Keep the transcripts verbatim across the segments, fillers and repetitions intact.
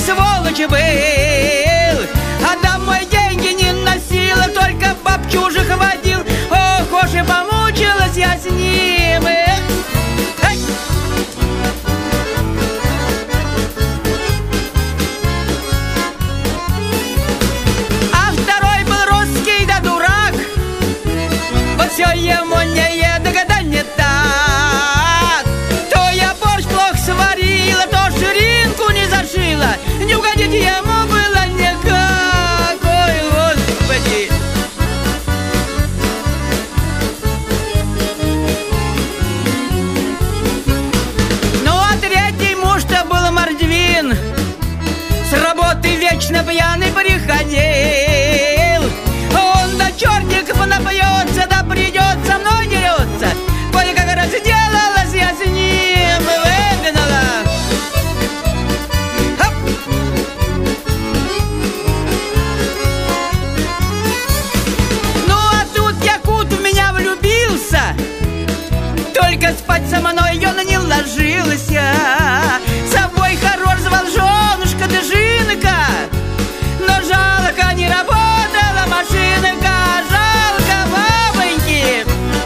сволочь был, а домой деньги не носила, только баб чужих водил. Ох уж и помучилась я с ним. Эй! А второй был русский да дурак, вот все ему не едок, да не так. То я борщ плохо сварила, то ширинку не зашила, не угодить ему было никак. Ой, Господи! Ну а третий муж-то был мордвин, с работы вечно пьяный приходил. Он до чертиков напьется, да придет со мной дерется. Кое-как разделалась я с ним, выгнала. Хоп! Ну а тут якут в меня влюбился, только спать со мной он не ложился. Собой хорош звал женушка Дыжинка, но жалко не работала машинка, жалко бабоньки.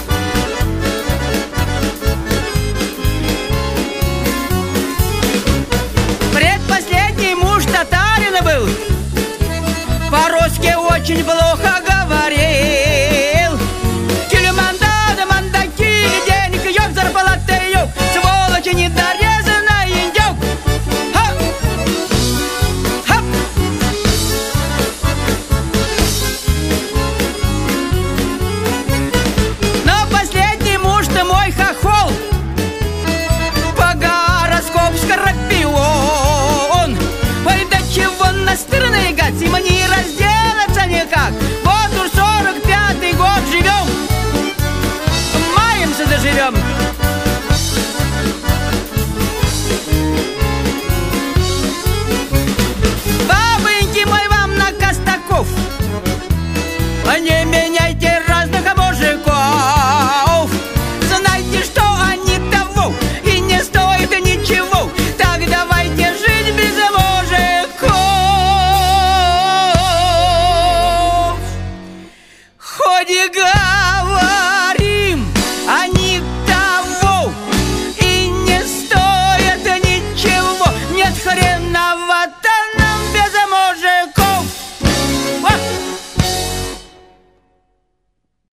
Предпоследний муж татарин был, по-русски очень плохо говорил. Килиманда да мандаки, денег ёк, зарплаты ёк, сволочи недорезанная индюк. Хоп! Хоп! Но последний муж-то мой хохол, по гороскопу Скорпион. Ой, до чего настырный гад, с ним не разделаться никак. Вот уж сорок пятый год живем, маемся доживем. Бабоньки мой вам на Костаков, не меняйте разных мужиков. Знайте, что они того и не стоит ничего, так давайте жить без мужиков. Хоть и